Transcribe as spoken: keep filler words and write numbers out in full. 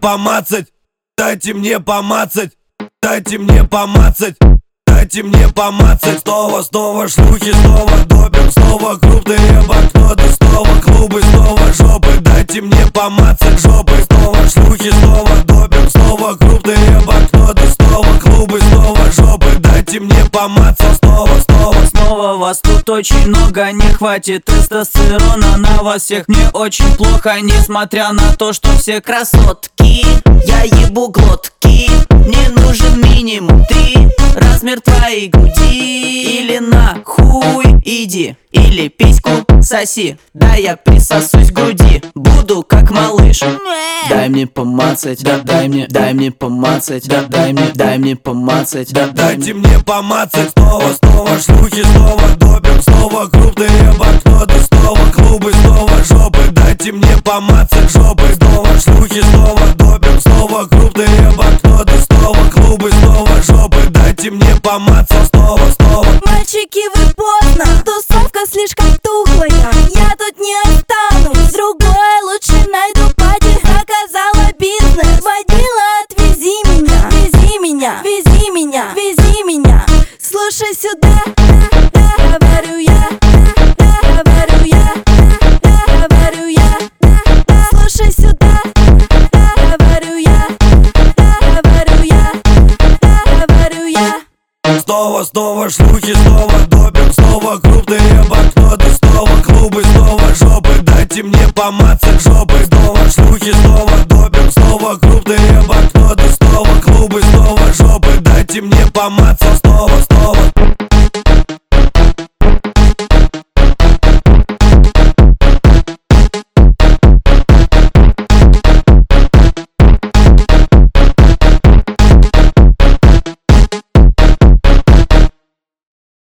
помацать, дайте мне помацать, дайте мне помацать, дайте мне помацать. Снова, снова шлюхи, снова допинг, снова крупные банкноты, снова клубы, снова жопы, дайте мне помацать жопы. Снова шлюхи, снова допинг, снова крупные банкноты, снова клубы, снова жопы, дайте мне помацать. Снова, снова, снова вас тут очень много, не хватит тестостерона на вас всех. Мне очень плохо, несмотря на то, что все красотки. Я ебу глотки, мне нужен минимум три. Размер твоей груди, или нахуй иди, или письку соси. Да я присосусь к груди, буду как малыш. Дай мне помацать, да дай мне, дай мне помацать, да дай мне, дай мне помацать, да дайте мне помацать. Снова, снова шлюхи, снова допинг, снова крупные банкноты, снова клубы, снова жопы, дайте мне помацать жопы. Снова шлюхи, снова допинг, снова крупные банкноты, снова клубы, снова жопы, дайте мне помацать. Снова, снова. Мальчики, вы поздно, тусовка слишком тухлая, я тут не останусь. Другое лучше найду пати, заказала бизнес. Водила, отвези меня, вези меня, вези меня, вези меня. Слушай сюда, да, да, говорю я, да, да, говорю я, да, да, говорю я, да, да. Слушай сюда, да, говорю я, да, говорю я, да, говорю я. Снова, снова шлюхи, снова допинг, снова крупные банкноты, снова клубы, снова жопы, дайте мне помацать.